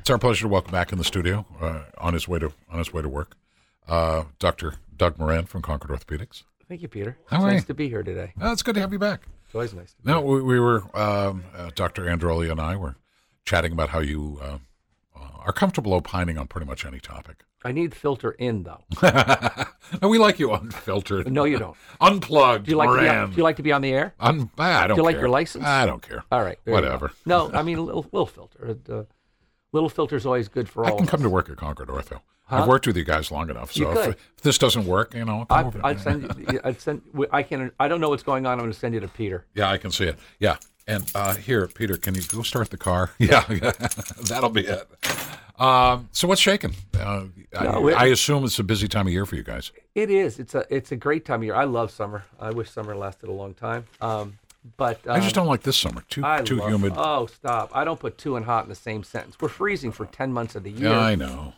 It's our pleasure to welcome back in the studio on his way to work, Dr. Doug Moran from Concord Orthopedics. Thank you, Peter. How It's are nice you? to be here today. Oh, it's good to have you back. It's always nice. No, we were Dr. Androli and I were chatting about how you are comfortable opining on pretty much any topic. I need filter in though. No, we like you unfiltered. No, you don't. Unplugged, Do you like to Moran. do you like to be on the air? I don't care. Do you like your license? I don't care. All right. there you go. Whatever. No, I mean a little filter. Little filter is always good for all. I can of come us. to work at Concord Ortho. Huh? I've worked with you guys long enough, You so could. if this doesn't work, I'll come over. I'd send. I can. I don't know what's going on. I'm going to send you to Peter. Yeah, I can see it. Yeah. And here, Peter, can you go start the car? Yeah, that'll be it. So what's shaking? I assume it's a busy time of year for you guys. It is. It's a great time of year. I love summer. I wish summer lasted a long time. But I just don't like this summer. Too humid. Oh, stop! I don't put too and hot in the same sentence. We're freezing for 10 months of the year. Yeah, I know.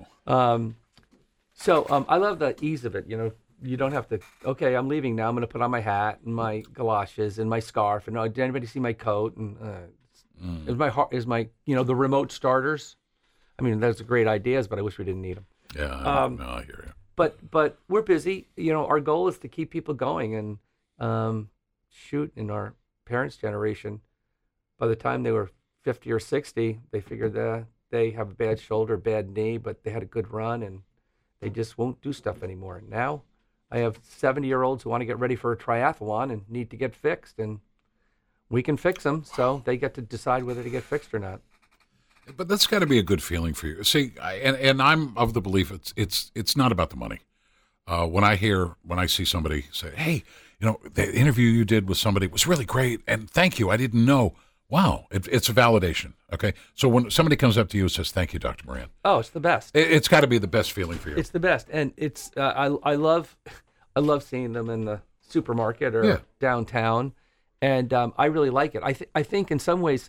So I love the ease of it. You know, you don't have to. Okay, I'm leaving now. I'm going to put on my hat and my galoshes and my scarf. And did anybody see my coat? And is my the remote starters. I mean, those are great ideas, but I wish we didn't need them. Yeah, no, I hear you. But we're busy. Our goal is to keep people going. And in our parents' generation, by the time they were 50 or 60, they figured that they have a bad shoulder, bad knee, but they had a good run, and they just won't do stuff anymore. Now I have 70-year-olds who want to get ready for a triathlon and need to get fixed, and we can fix them, so they get to decide whether to get fixed or not. But that's got to be a good feeling for you. See, and I'm of the belief it's not about the money. When I see somebody say, "Hey, the interview you did with somebody was really great, and thank you. I didn't know." Wow, it's a validation. Okay, so when somebody comes up to you and says, "Thank you, Dr. Moran," oh, it's the best. It's got to be the best feeling for you. It's the best, and it's I love seeing them in the supermarket or downtown, and I really like it. I think in some ways,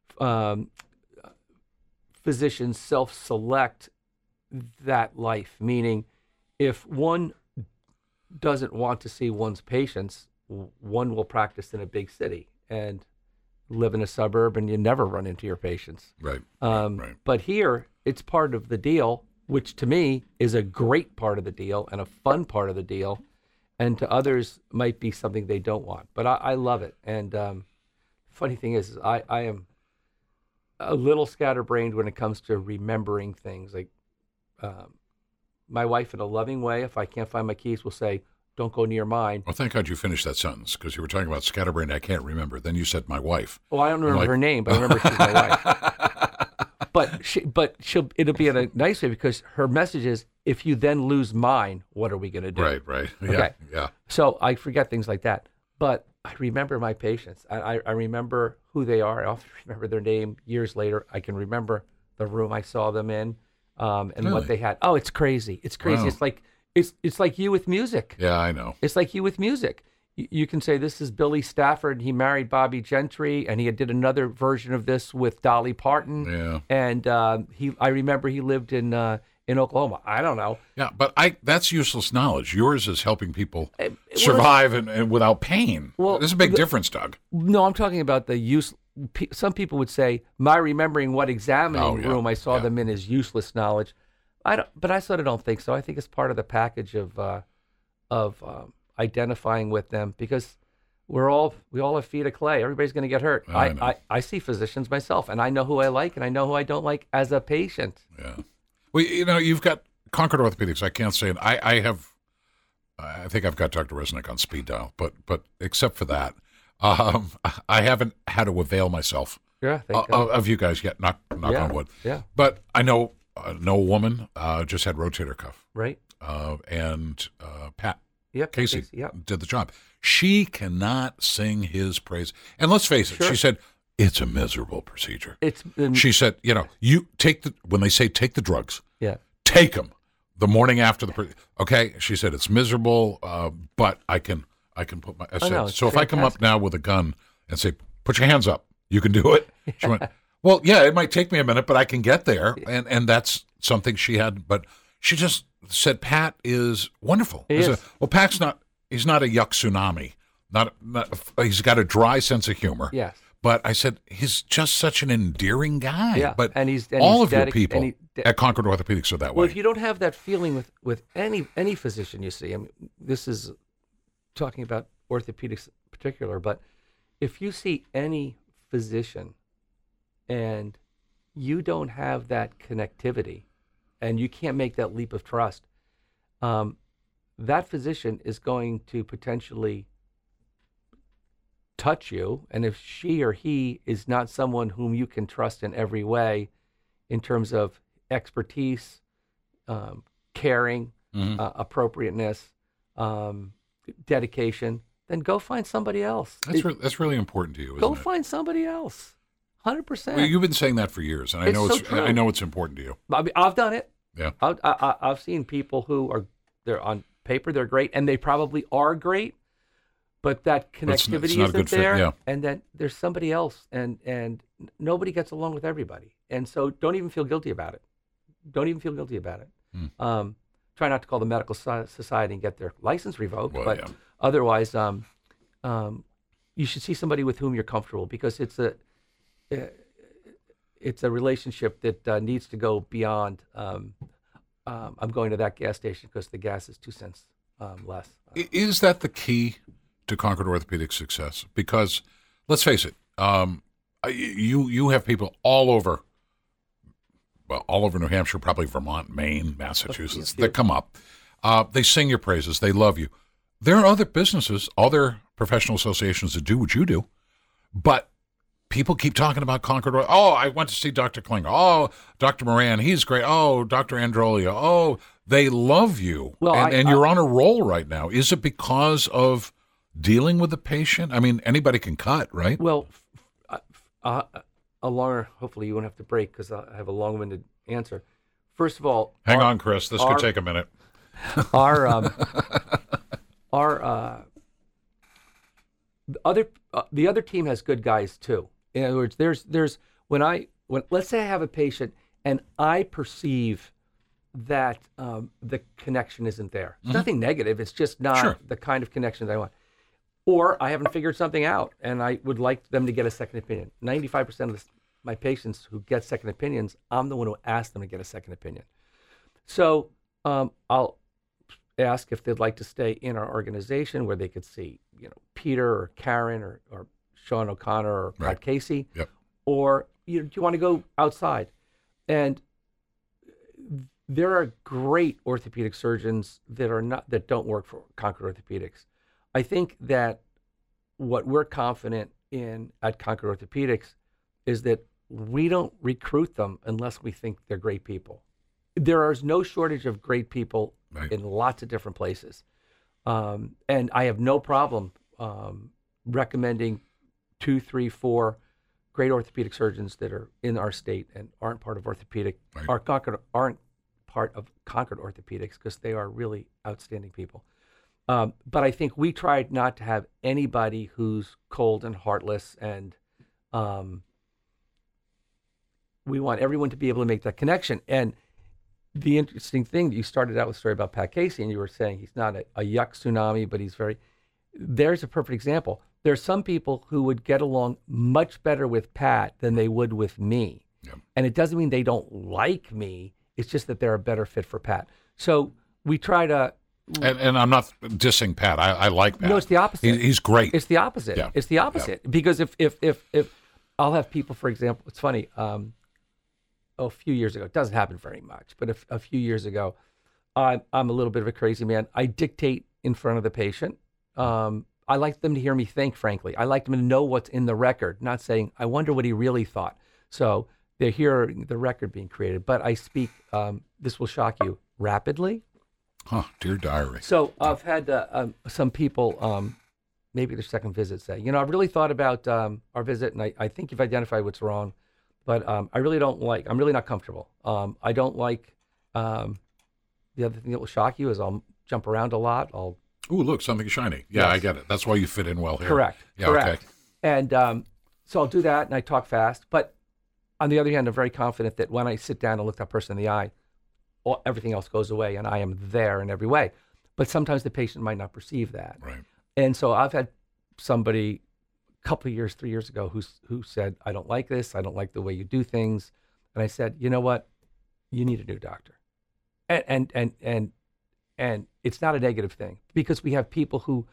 physicians self-select that life, meaning if one doesn't want to see one's patients, one will practice in a big city and live in a suburb, and you never run into your patients. Right. Right. But here, it's part of the deal, which to me is a great part of the deal and a fun part of the deal, and to others might be something they don't want. But I love it. And funny thing is I am a little scatterbrained when it comes to remembering things. Like my wife, in a loving way, if I can't find my keys, will say, "Don't go near mine." Well, thank God you finished that sentence, because you were talking about scatterbrained. I can't remember. Then you said my wife. Well, I don't remember her name, but I remember she's my wife. But it'll be in a nice way, because her message is, if you then lose mine, what are we going to do? Right. Yeah, Okay. yeah. So I forget things like that. But I remember my patients. I remember who they are. I often remember their name years later. I can remember the room I saw them in, and Really? what they had. Oh, it's crazy. It's crazy. Wow. It's like it's like you with music. Yeah, I know. It's like you with music. You can say, this is Billy Stafford. He married Bobby Gentry, and he did another version of this with Dolly Parton. Yeah. And I remember he lived in Oklahoma. I don't know. Yeah, but that's useless knowledge. Yours is helping people survive and without pain. Well, There's a big difference, Doug. No, I'm talking about the use. Some people would say my remembering what examining room I saw them in is useless knowledge. But I sort of don't think so. I think it's part of the package of identifying with them, because we all have feet of clay. Everybody's going to get hurt. I see physicians myself, and I know who I like and I know who I don't like as a patient. Yeah. Well, you've got Concord Orthopedics. I can't say it. I think I've got Dr. Resnick on speed dial, but except for that, I haven't had to avail myself of you guys yet. Knock on wood. Yeah. But I know a woman just had rotator cuff. Right. And Pat Casey did the job. She cannot sing his praise. And let's face it, she said, it's a miserable procedure. She said, you take when they say take the drugs, take them the morning after okay. She said, it's miserable, but I can put my, so if I come up now with a gun and say, put your hands up, you can do it. She went, well, yeah, it might take me a minute, but I can get there. And that's something she had, but she just said, Pat is wonderful. Pat's he's not a yuck tsunami. He's got a dry sense of humor. Yes. But I said, he's just such an endearing guy. Yeah, but and he's all of your people at Concord Orthopedics are that way. Well, if you don't have that feeling with any physician you see, I mean, this is talking about orthopedics in particular, but if you see any physician and you don't have that connectivity and you can't make that leap of trust, that physician is going to potentially touch you, and if she or he is not someone whom you can trust in every way in terms of expertise, caring, appropriateness, dedication, then go find somebody else. That's really important to you, isn't it? Go find somebody else. 100%. Well, you've been saying that for years, and I know it's important to you. I mean, I've done it. Yeah. I've seen people who they're on paper, they're great, and they probably are great, but that connectivity isn't there. Yeah. And then there's somebody else, and nobody gets along with everybody. And so don't even feel guilty about it. Try not to call the medical society and get their license revoked, otherwise, you should see somebody with whom you're comfortable, because it's a relationship that needs to go beyond. I'm going to that gas station because the gas is 2 cents less. Is that the key to Concord Orthopedics' success? Because let's face it, you have people all over New Hampshire, probably Vermont, Maine, Massachusetts, that come up. They sing your praises. They love you. There are other businesses, other professional associations that do what you do, but people keep talking about Concord. Oh, I went to see Dr. Klinger. Oh, Dr. Moran, he's great. Oh, Dr. Androlia. Oh, they love you. Well, and you're on a roll right now. Is it because of dealing with the patient? I mean, anybody can cut, right? Well, hopefully you won't have to break because I have a long-winded answer. First of all, hang on, Chris. This could take a minute. The other team has good guys too. In other words, there's when let's say I have a patient and I perceive that the connection isn't there. It's nothing negative. It's just not the kind of connection that I want. Or I haven't figured something out and I would like them to get a second opinion. 95% of my patients who get second opinions, I'm the one who asks them to get a second opinion. So I'll ask if they'd like to stay in our organization where they could see, Peter or Karen or Sean O'Connor or Pat Casey, or do you want to go outside? And there are great orthopedic surgeons that don't work for Concord Orthopedics. I think that what we're confident in at Concord Orthopedics is that we don't recruit them unless we think they're great people. There is no shortage of great people in lots of different places. And I have no problem recommending 2, 3, 4 great orthopedic surgeons that are in our state and aren't part of aren't part of Concord Orthopedics, because they are really outstanding people. But I think we tried not to have anybody who's cold and heartless, and we want everyone to be able to make that connection. And the interesting thing, you started out with a story about Pat Casey, and you were saying he's not a yuck tsunami, but there's a perfect example. There are some people who would get along much better with Pat than they would with me. Yep. And it doesn't mean they don't like me. It's just that they're a better fit for Pat. So we try to... And I'm not dissing Pat. I like Pat. No, it's the opposite. He's great. It's the opposite. Yeah. It's the opposite. Yeah. Because if I'll have people, for example, it's funny, a few years ago, it doesn't happen very much, but a few years ago, I'm a little bit of a crazy man. I dictate in front of the patient. I like them to hear me think, frankly. I like them to know what's in the record, not saying, I wonder what he really thought. So they're hearing the record being created, but I speak, this will shock you, rapidly. Huh, dear diary. So I've had some people, maybe their second visit, say, I've really thought about our visit, and I think you've identified what's wrong, but I'm really not comfortable. I don't like, the other thing that will shock you is I'll jump around a lot. Ooh, look, something shiny. Yeah, yes. I get it. That's why you fit in well here. Correct. Yeah, correct. Okay. And so I'll do that, and I talk fast. But on the other hand, I'm very confident that when I sit down and look that person in the eye, everything else goes away, and I am there in every way. But sometimes the patient might not perceive that. Right. And so I've had somebody couple of years, 3 years ago, who said, I don't like this. I don't like the way you do things. And I said, you know what? You need a new doctor. And it's not a negative thing, because we have people who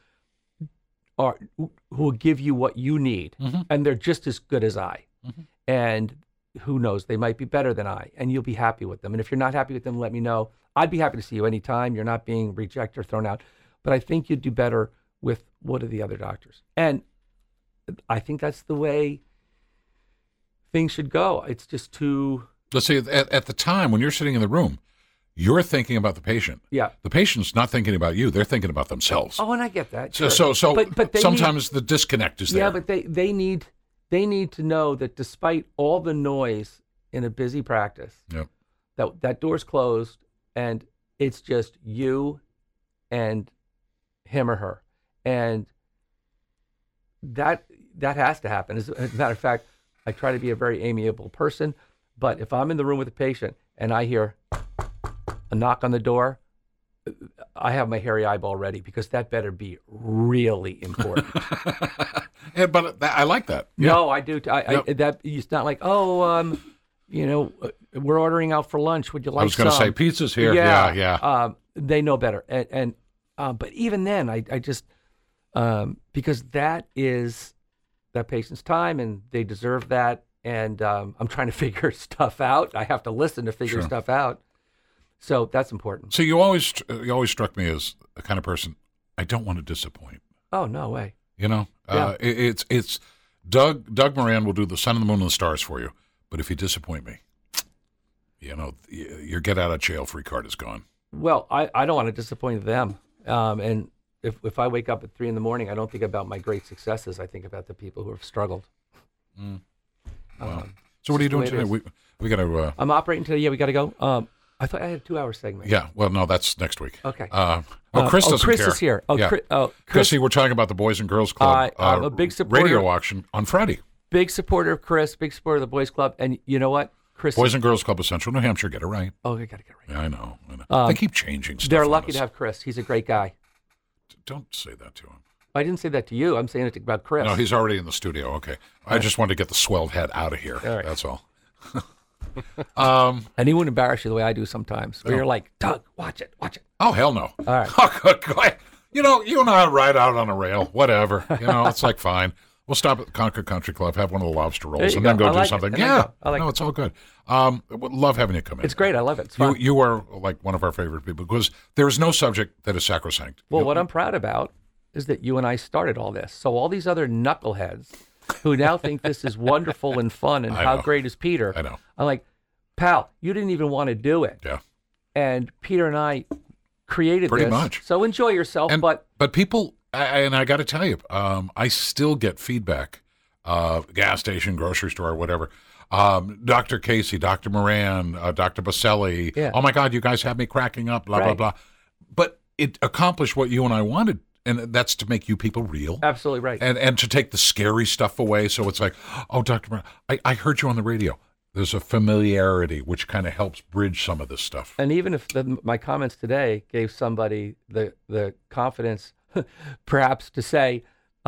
will give you what you need, and they're just as good as I. And who knows, they might be better than I, and you'll be happy with them. And if you're not happy with them, let me know. I'd be happy to see you anytime. You're not being rejected or thrown out. But I think you'd do better with one of the other doctors. And I think that's the way things should go. It's just too... Let's say at the time when you're sitting in the room, you're thinking about the patient. Yeah. The patient's not thinking about you. They're thinking about themselves. Oh, and I get that. Sure. So but sometimes the disconnect is there. Yeah, but they need to know that despite all the noise in a busy practice, that door's closed and it's just you and him or her. And that has to happen. As a matter of fact, I try to be a very amiable person, but if I'm in the room with a patient and I hear a knock on the door, I have my hairy eyeball ready, because that better be really important. Yeah, but I like that. Yeah. No, I do. That it's not like, we're ordering out for lunch. Would you like? I was going to say pizza's here. Yeah. They know better, and but even then, I just because that is that patient's time, and they deserve that. And I'm trying to figure stuff out. I have to listen to figure stuff out. So that's important. So you always struck me as the kind of person I don't want to disappoint. Oh, no way. It's Doug Moran will do the sun and the moon and the stars for you. But if you disappoint me, your get out of jail free card is gone. Well, I don't want to disappoint them. And if I wake up at 3 a.m, I don't think about my great successes. I think about the people who have struggled. Wow. So what are you doing today? We got to... I'm operating today. Yeah, we got to go. I thought I had a 2-hour segment. Yeah, well, no, that's next week. Okay. Chris doesn't Chris care. Is here. Chris, see, we're talking about the Boys and Girls Club I'm a big supporter. Radio auction on Friday. Big supporter of Chris, big supporter of the Boys Club. And you know what? Chris Boys and Girls Club of Central New Hampshire, get it right. Oh, you got to get it right. Yeah, I know. They keep changing stuff. They're lucky to have Chris. He's a great guy. Don't say that to him. I didn't say that to you. I'm saying it about Chris. No, he's already in the studio. Okay. I just wanted to get the swelled head out of here. All right. That's all. And he wouldn't embarrass you the way I do sometimes. Where you're like, Doug, watch it. Oh, hell no. All right. Oh, good. You and I ride out on a rail, whatever. It's like fine. We'll stop at the Concord Country Club, have one of the lobster rolls, and then go do something. Yeah. It's all good. Love having you come in. It's great. I love it. It's fun. You are like one of our favorite people, because there is no subject that is sacrosanct. Well, what I'm proud about is that you and I started all this. So all these other knuckleheads who now think this is wonderful and fun and how great is Peter. I know. I'm like, pal, you didn't even want to do it. Yeah. And Peter and I created Pretty this. much. So enjoy yourself. But people, and I got to tell you, I still get feedback, gas station, grocery store, whatever. Dr. Casey, Dr. Moran, Dr. Baselli. Yeah. Oh my God, you guys have me cracking up, blah, blah, blah. But it accomplished what you and I wanted. And that's to make you people real. Absolutely right. And to take the scary stuff away. So it's like, oh, Dr. Moran, I heard you on the radio. There's a familiarity which kind of helps bridge some of this stuff. And even if my comments today gave somebody the confidence, perhaps, to say,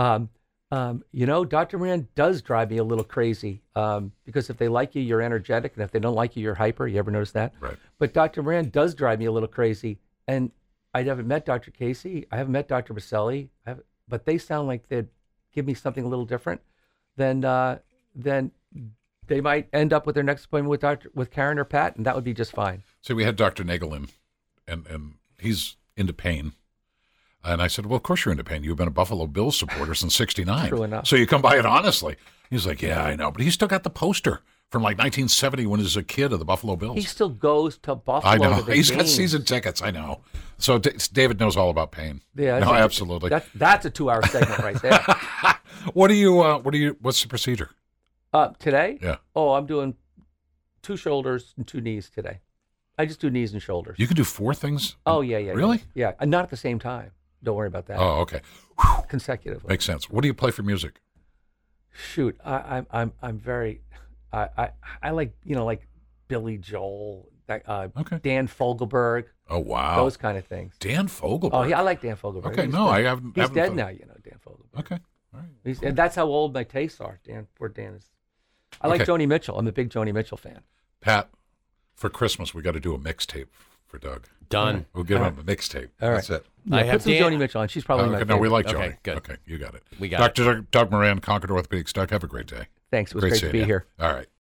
Dr. Moran does drive me a little crazy, because if they like you, you're energetic, and if they don't like you, you're hyper. You ever notice that? Right. But Dr. Moran does drive me a little crazy, and I haven't met Dr. Casey. I haven't met Dr. Baselli. But they sound like they'd give me something a little different. Then they might end up with their next appointment with Karen or Pat, and that would be just fine. So we had Dr. Nagel in, and he's into pain. And I said, well, of course you're into pain. You've been a Buffalo Bills supporter since '69. True enough. So you come by it honestly. He's like, yeah, I know. But he's still got the poster from like 1970 when he was a kid of the Buffalo Bills. He still goes to Buffalo. I know. To the He's games. got season tickets. I know. So David knows all about pain. Yeah. No, absolutely. That's a 2-hour segment right there. What's the procedure? Today? Yeah. Oh, I'm doing 2 shoulders and 2 knees today. I just do knees and shoulders. You can do 4 things? Oh, yeah. Really? Yeah. And not at the same time. Don't worry about that. Oh, okay. Consecutively. Makes sense. What do you play for music? Shoot, I'm very, I like, like Billy Joel, Dan Fogelberg. Oh, wow. Those kind of things. Dan Fogelberg. Oh, yeah, I like Dan Fogelberg. Okay, He's I haven't. He's dead now, Dan Fogelberg. Okay. Right. And that's how old my tastes are, Dan. Poor Dan is. I like Joni Mitchell. I'm a big Joni Mitchell fan. Pat, for Christmas, we got to do a mixtape for Doug. Done. We'll give him a mixtape. All right. That's it. Yeah, put some Joni Mitchell on. She's probably my favorite. No, we like Joni. Okay, good. Okay, you got it. We got Dr. Doug Moran, Concord Orthopedics. Doug, have a great day. Thanks. It was great to be here. All right.